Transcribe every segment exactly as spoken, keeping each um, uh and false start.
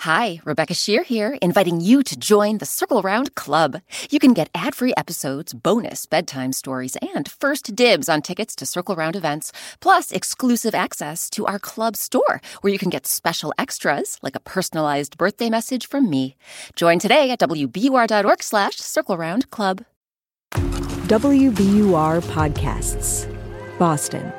Hi, Rebecca Shear here, inviting you to join the Circle Round Club. You can get ad-free episodes, bonus bedtime stories, and first dibs on tickets to Circle Round events, plus exclusive access to our club store, where you can get special extras, like a personalized birthday message from me. Join today at W B U R dot org slash Circle Round Club. W B U R Podcasts, Boston.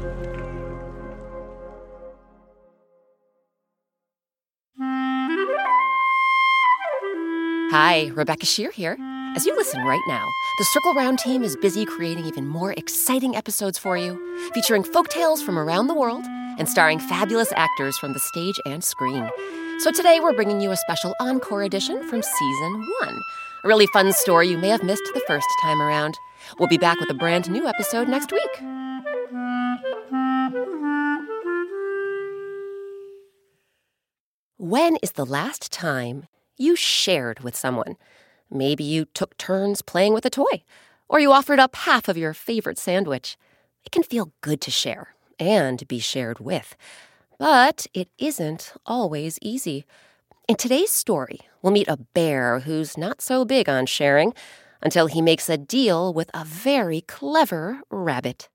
Hi, Rebecca Shear here. As you listen right now, the Circle Round team is busy creating even more exciting episodes for you, featuring folktales from around the world and starring fabulous actors from the stage and screen. So today we're bringing you a special encore edition from Season one, a really fun story you may have missed the first time around. We'll be back with a brand new episode next week. When is the last time you shared with someone? Maybe you took turns playing with a toy, or you offered up half of your favorite sandwich. It can feel good to share and be shared with, but it isn't always easy. In today's story, we'll meet a bear who's not so big on sharing until he makes a deal with a very clever rabbit.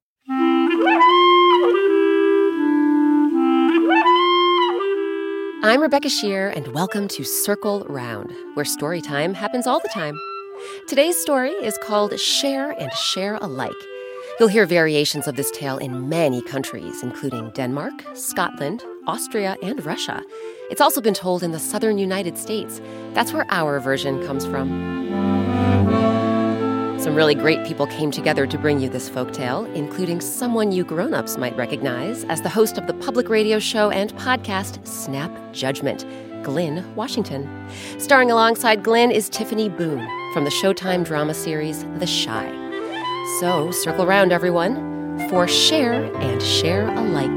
I'm Rebecca Shear, and welcome to Circle Round, where story time happens all the time. Today's story is called Share and Share Alike. You'll hear variations of this tale in many countries, including Denmark, Scotland, Austria, and Russia. It's also been told in the southern United States. That's where our version comes from. Some really great people came together to bring you this folktale, including someone you grown-ups might recognize as the host of the public radio show and podcast Snap Judgment, Glynn Washington. Starring alongside Glynn is Tiffany Boone from the Showtime drama series The Chi. So circle round, everyone, for Share and Share Alike.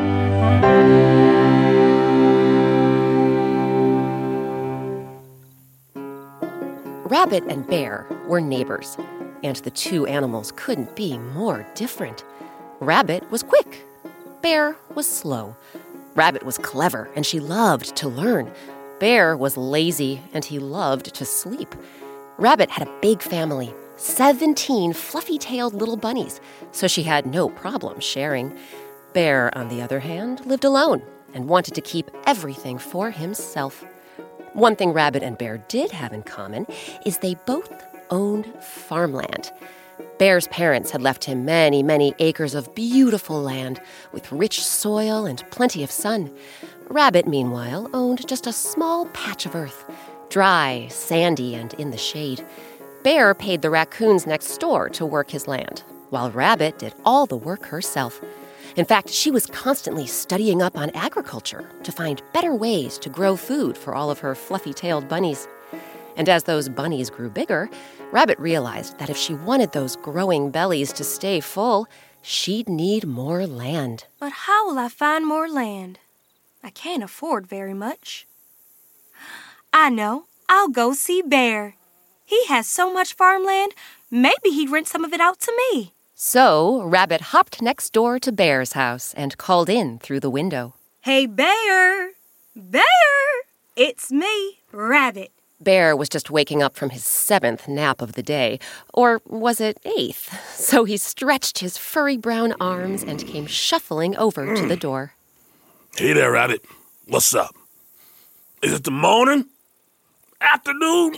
Rabbit and Bear were neighbors, and the two animals couldn't be more different. Rabbit was quick. Bear was slow. Rabbit was clever, and she loved to learn. Bear was lazy, and he loved to sleep. Rabbit had a big family, seventeen fluffy-tailed little bunnies, so she had no problem sharing. Bear, on the other hand, lived alone and wanted to keep everything for himself. One thing Rabbit and Bear did have in common is they both owned farmland. Bear's parents had left him many, many acres of beautiful land with rich soil and plenty of sun. Rabbit, meanwhile, owned just a small patch of earth, dry, sandy, and in the shade. Bear paid the raccoons next door to work his land, while Rabbit did all the work herself. In fact, she was constantly studying up on agriculture to find better ways to grow food for all of her fluffy-tailed bunnies. And as those bunnies grew bigger, Rabbit realized that if she wanted those growing bellies to stay full, she'd need more land. But how will I find more land? I can't afford very much. I know. I'll go see Bear. He has so much farmland, maybe he'd rent some of it out to me. So Rabbit hopped next door to Bear's house and called in through the window. Hey, Bear! Bear! It's me, Rabbit. Bear was just waking up from his seventh nap of the day, or was it eighth? So he stretched his furry brown arms and came shuffling over mm. to the door. Hey there, Rabbit. What's up? Is it the morning? Afternoon?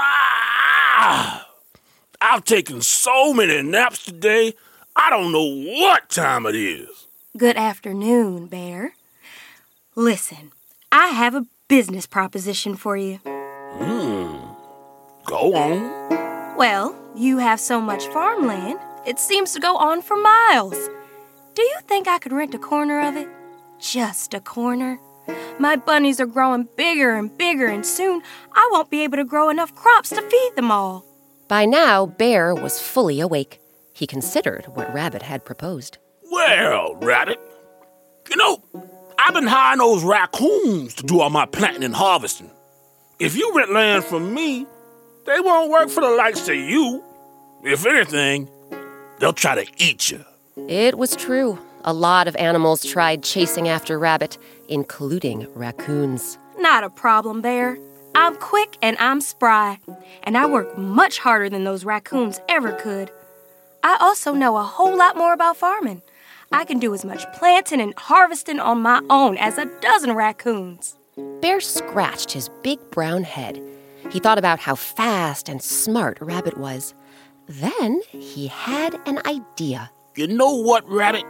Ah! I've taken so many naps today, I don't know what time it is. Good afternoon, Bear. Listen, I have a business proposition for you. Hmm. Go on. Well, you have so much farmland, it seems to go on for miles. Do you think I could rent a corner of it? Just a corner? My bunnies are growing bigger and bigger, and soon I won't be able to grow enough crops to feed them all. By now, Bear was fully awake. He considered what Rabbit had proposed. Well, Rabbit, you know, I've been hiring those raccoons to do all my planting and harvesting. If you rent land from me, they won't work for the likes of you. If anything, they'll try to eat you. It was true. A lot of animals tried chasing after Rabbit, including raccoons. Not a problem, Bear. I'm quick and I'm spry, and I work much harder than those raccoons ever could. I also know a whole lot more about farming. I can do as much planting and harvesting on my own as a dozen raccoons. Bear scratched his big brown head. He thought about how fast and smart Rabbit was. Then he had an idea. You know what, Rabbit?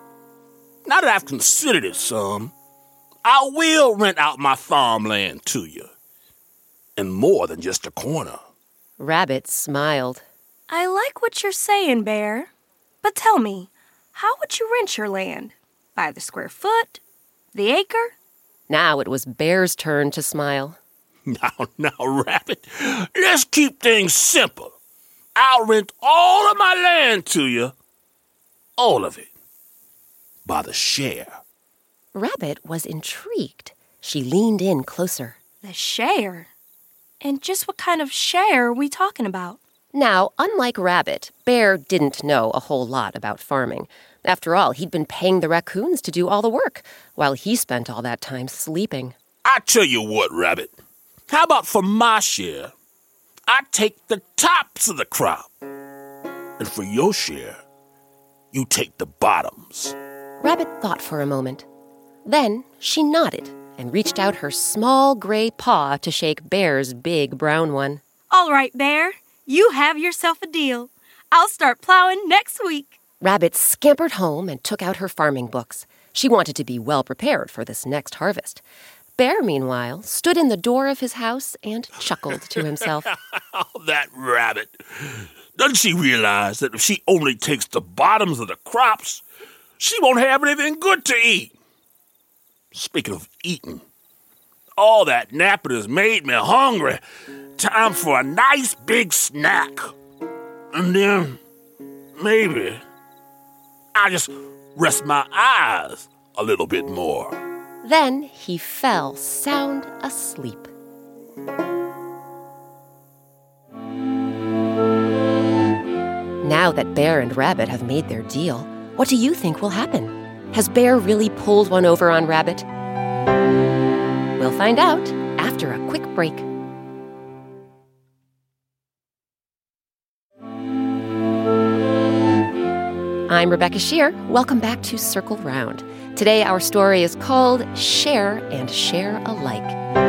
Now that I've considered it some, I will rent out my farmland to you. And more than just a corner. Rabbit smiled. I like what you're saying, Bear. But tell me, how would you rent your land? By the square foot? The acre? Now it was Bear's turn to smile. Now, now, Rabbit, let's keep things simple. I'll rent all of my land to you. All of it. By the share. Rabbit was intrigued. She leaned in closer. The share? And just what kind of share are we talking about? Now, unlike Rabbit, Bear didn't know a whole lot about farming. After all, he'd been paying the raccoons to do all the work, while he spent all that time sleeping. I tell you what, Rabbit. How about for my share, I take the tops of the crop. And for your share, you take the bottoms. Rabbit thought for a moment. Then she nodded and reached out her small gray paw to shake Bear's big brown one. All right, Bear. You have yourself a deal. I'll start plowing next week. Rabbit scampered home and took out her farming books. She wanted to be well prepared for this next harvest. Bear, meanwhile, stood in the door of his house and chuckled to himself. Oh, that Rabbit. Doesn't she realize that if she only takes the bottoms of the crops, she won't have anything good to eat? Speaking of eating, all that napping has made me hungry. Time for a nice big snack. And then, maybe, I just rest my eyes a little bit more. Then he fell sound asleep. Now that Bear and Rabbit have made their deal, what do you think will happen? Has Bear really pulled one over on Rabbit? We'll find out after a quick break. I'm Rebecca Shear. Welcome back to Circle Round. Today our story is called Share and Share Alike.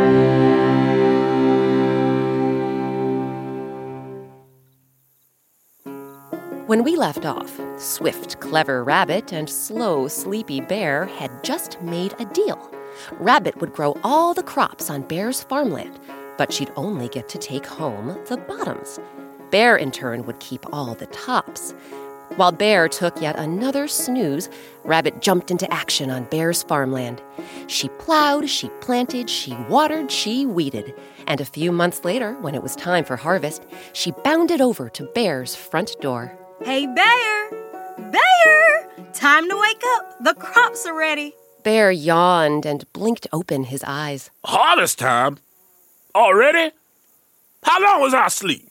When we left off, swift, clever Rabbit and slow, sleepy Bear had just made a deal. Rabbit would grow all the crops on Bear's farmland, but she'd only get to take home the bottoms. Bear, in turn, would keep all the tops. While Bear took yet another snooze, Rabbit jumped into action on Bear's farmland. She plowed, she planted, she watered, she weeded. And a few months later, when it was time for harvest, she bounded over to Bear's front door. Hey, Bear! Bear! Time to wake up. The crops are ready. Bear yawned and blinked open his eyes. Harvest time? Already? How long was I asleep?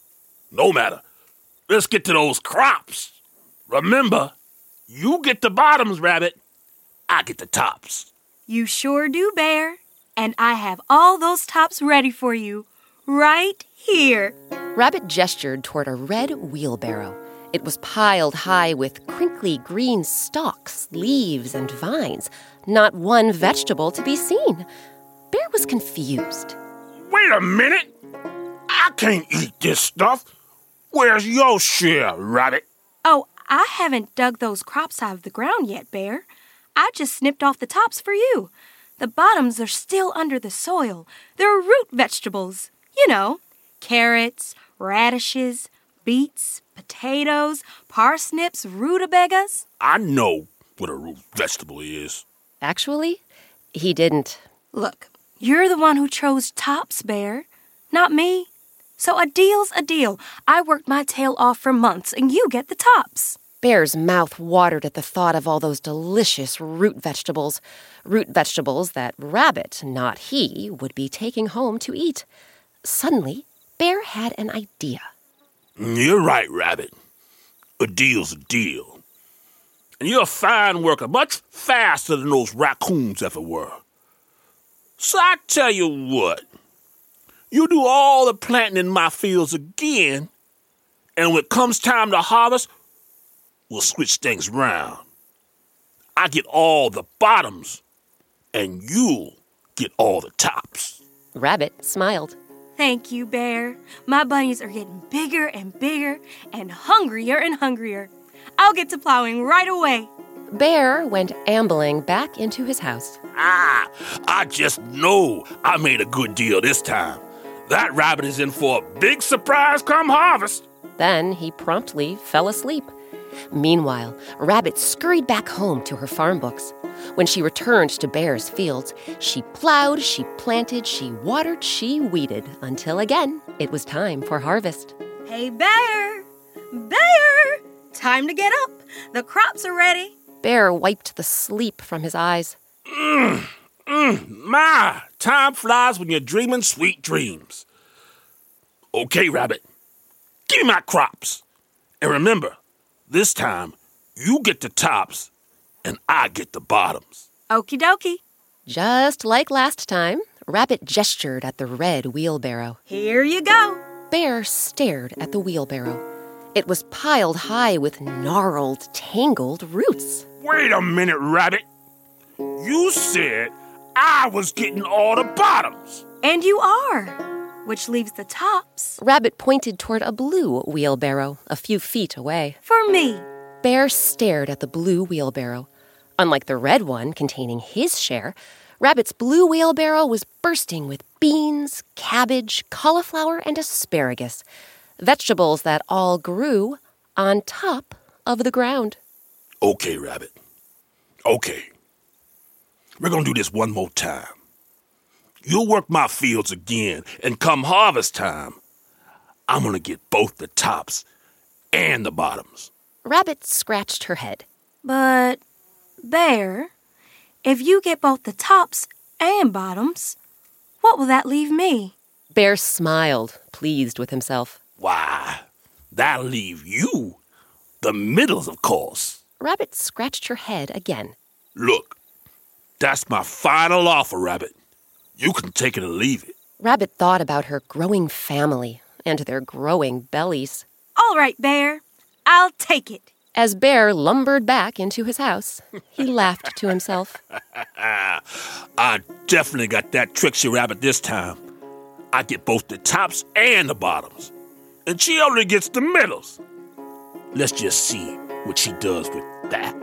No matter. Let's get to those crops. Remember, you get the bottoms, Rabbit. I get the tops. You sure do, Bear. And I have all those tops ready for you. Right here. Rabbit gestured toward a red wheelbarrow. It was piled high with crinkly green stalks, leaves, and vines. Not one vegetable to be seen. Bear was confused. Wait a minute. I can't eat this stuff. Where's your share, Rabbit? Oh, I haven't dug those crops out of the ground yet, Bear. I just snipped off the tops for you. The bottoms are still under the soil. They're root vegetables. You know, carrots, radishes, beets, potatoes, parsnips, rutabagas. I know what a root vegetable is. Actually, he didn't. Look, you're the one who chose tops, Bear, not me. So a deal's a deal. I worked my tail off for months, and you get the tops. Bear's mouth watered at the thought of all those delicious root vegetables. Root vegetables that Rabbit, not he, would be taking home to eat. Suddenly, Bear had an idea. You're right, Rabbit. A deal's a deal. And you're a fine worker, much faster than those raccoons ever were. So I tell you what, you do all the planting in my fields again, and when it comes time to harvest, we'll switch things round. I get all the bottoms, and you'll get all the tops. Rabbit smiled. Thank you, Bear. My bunnies are getting bigger and bigger and hungrier and hungrier. I'll get to plowing right away. Bear went ambling back into his house. Ah, I just know I made a good deal this time. That rabbit is in for a big surprise come harvest. Then he promptly fell asleep. Meanwhile, Rabbit scurried back home to her farm books. When she returned to Bear's fields, she plowed, she planted, she watered, she weeded, until again it was time for harvest. Hey, Bear! Bear! Time to get up. The crops are ready. Bear wiped the sleep from his eyes. Mmm, mmm, my, time flies when you're dreaming sweet dreams. Okay, Rabbit, give me my crops. And remember, this time, you get the tops, and I get the bottoms. Okie dokie. Just like last time, Rabbit gestured at the red wheelbarrow. Here you go. Bear stared at the wheelbarrow. It was piled high with gnarled, tangled roots. Wait a minute, Rabbit. You said I was getting all the bottoms. And you are, which leaves the tops. Rabbit pointed toward a blue wheelbarrow a few feet away. For me. Bear stared at the blue wheelbarrow. Unlike the red one containing his share, Rabbit's blue wheelbarrow was bursting with beans, cabbage, cauliflower, and asparagus, vegetables that all grew on top of the ground. Okay, Rabbit. Okay. We're going to do this one more time. You'll work my fields again, and come harvest time, I'm going to get both the tops and the bottoms. Rabbit scratched her head. But, Bear, if you get both the tops and bottoms, what will that leave me? Bear smiled, pleased with himself. Why, that'll leave you the middles, of course. Rabbit scratched her head again. Look, that's my final offer, Rabbit. You can take it or leave it. Rabbit thought about her growing family and their growing bellies. All right, Bear. I'll take it. As Bear lumbered back into his house, he laughed to himself. I definitely got that tricksy rabbit this time. I get both the tops and the bottoms. And she only gets the middles. Let's just see what she does with that.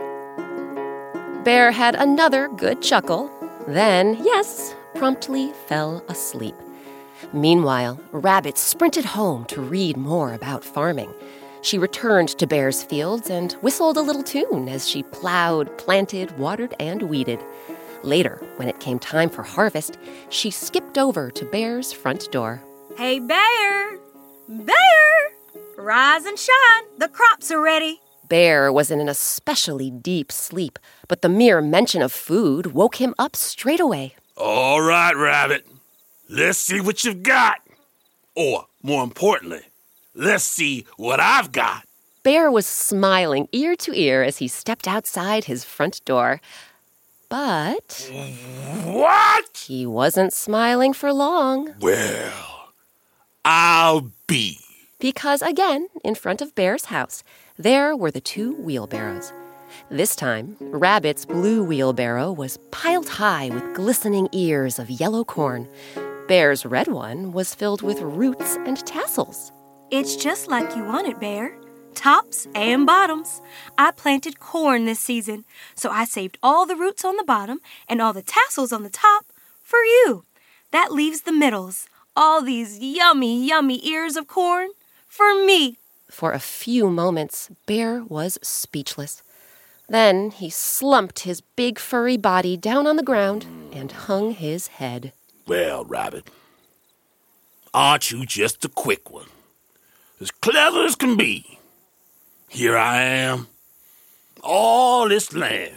Bear had another good chuckle, then, yes, promptly fell asleep. Meanwhile, Rabbit sprinted home to read more about farming. She returned to Bear's fields and whistled a little tune as she plowed, planted, watered, and weeded. Later, when it came time for harvest, she skipped over to Bear's front door. Hey, Bear! Bear! Rise and shine. The crops are ready. Bear was in an especially deep sleep, but the mere mention of food woke him up straight away. All right, Rabbit. Let's see what you've got. Or, more importantly, let's see what I've got. Bear was smiling ear to ear as he stepped outside his front door. But What? he wasn't smiling for long. Well, I'll be. Because again, in front of Bear's house, there were the two wheelbarrows. This time, Rabbit's blue wheelbarrow was piled high with glistening ears of yellow corn. Bear's red one was filled with roots and tassels. It's just like you wanted, Bear. Tops and bottoms. I planted corn this season, so I saved all the roots on the bottom and all the tassels on the top for you. That leaves the middles, all these yummy, yummy ears of corn, for me. For a few moments, Bear was speechless. Then he slumped his big furry body down on the ground and hung his head. Well, Rabbit, aren't you just a quick one? As clever as can be. Here I am, all this land,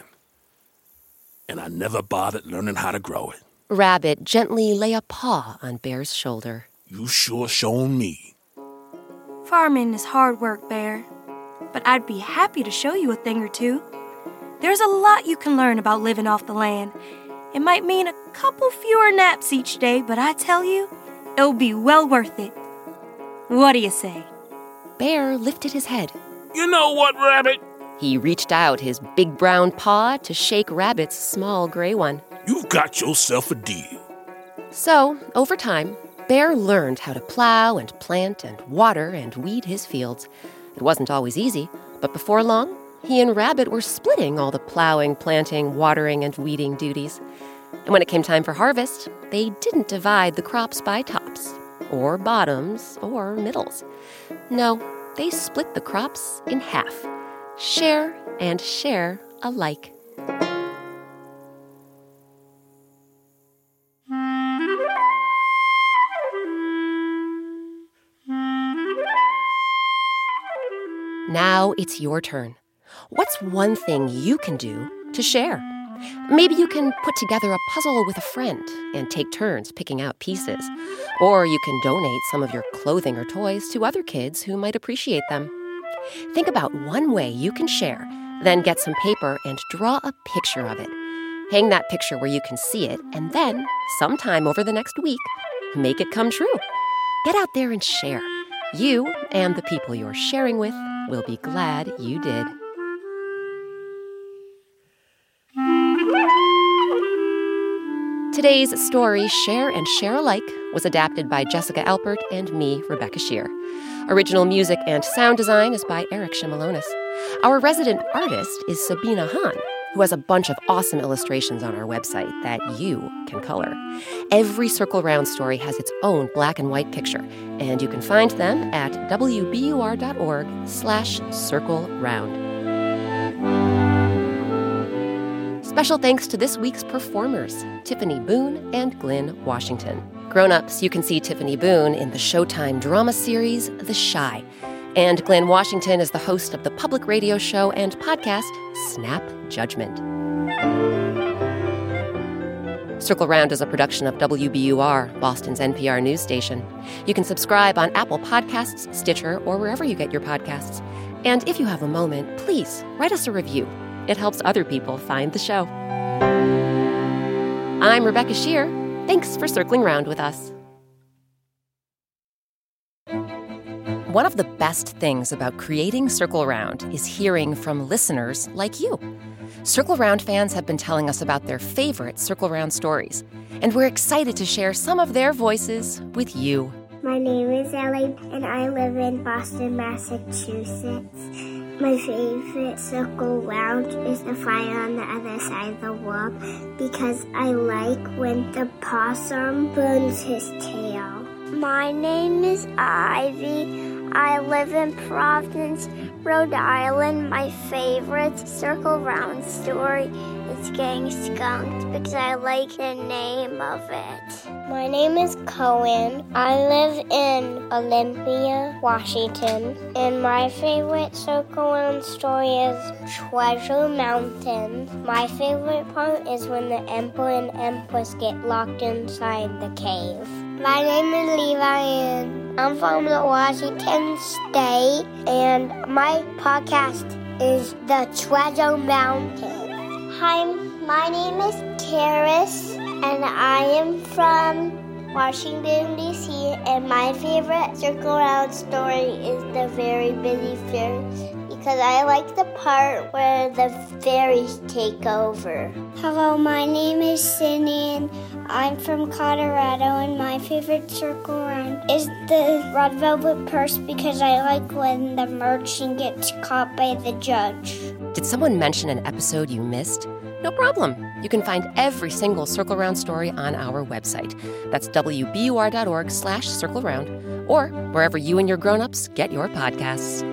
and I never bothered learning how to grow it. Rabbit gently lay a paw on Bear's shoulder. You sure shown me. Farming is hard work, Bear, but I'd be happy to show you a thing or two. There's a lot you can learn about living off the land, It might mean a couple fewer naps each day, but I tell you, it'll be well worth it. What do you say? Bear lifted his head. You know what, Rabbit? He reached out his big brown paw to shake Rabbit's small gray one. You've got yourself a deal. So, over time, Bear learned how to plow and plant and water and weed his fields. It wasn't always easy, but before long, he and Rabbit were splitting all the plowing, planting, watering, and weeding duties. And when it came time for harvest, they didn't divide the crops by tops, or bottoms, or middles. No, they split the crops in half. Share and share alike. Now it's your turn. What's one thing you can do to share? Maybe you can put together a puzzle with a friend and take turns picking out pieces. Or you can donate some of your clothing or toys to other kids who might appreciate them. Think about one way you can share, then get some paper and draw a picture of it. Hang that picture where you can see it, and then, sometime over the next week, make it come true. Get out there and share. You and the people you're sharing with will be glad you did. Today's story, Share and Share Alike, was adapted by Jessica Alpert and me, Rebecca Shear. Original music and sound design is by Eric Shimalonis. Our resident artist is Sabina Hahn, who has a bunch of awesome illustrations on our website that you can color. Every Circle Round story has its own black and white picture, and you can find them at wbur.org slash circle round. Special thanks to this week's performers, Tiffany Boone and Glenn Washington. Grown-ups, you can see Tiffany Boone in the Showtime drama series, The Chi. And Glenn Washington is the host of the public radio show and podcast, Snap Judgment. Circle Round is a production of W B U R, Boston's N P R news station. You can subscribe on Apple Podcasts, Stitcher, or wherever you get your podcasts. And if you have a moment, please write us a review. It helps other people find the show. I'm Rebecca Shear. Thanks for circling round with us. One of the best things about creating Circle Round is hearing from listeners like you. Circle Round fans have been telling us about their favorite Circle Round stories, and we're excited to share some of their voices with you. My name is Ellie, and I live in Boston, Massachusetts. My favorite Circle Round is the fire on the other side of the world because I like when the possum burns his tail. My name is Ivy. I live in Providence, Rhode Island. My favorite Circle Round story is Getting Skunked because I like the name of it. My name is Cohen. I live in Olympia, Washington. And my favorite Circle Round story is Treasure Mountain. My favorite part is when the Emperor and Empress get locked inside the cave. My name is Levi, and I'm from the Washington State, and my podcast is The Treasure Mountain. Hi, my name is Karis, and I am from Washington, D C, and my favorite Circle Round story is The Very Busy Fairies, because I like the part where the fairies take over. Hello, my name is Cindy, and I'm from Colorado, and my favorite Circle Round is the Red Velvet Purse because I like when the merchant gets caught by the judge. Did someone mention an episode you missed? No problem. You can find every single Circle Round story on our website. That's wbur.org slash circle round, or wherever you and your grown-ups get your podcasts.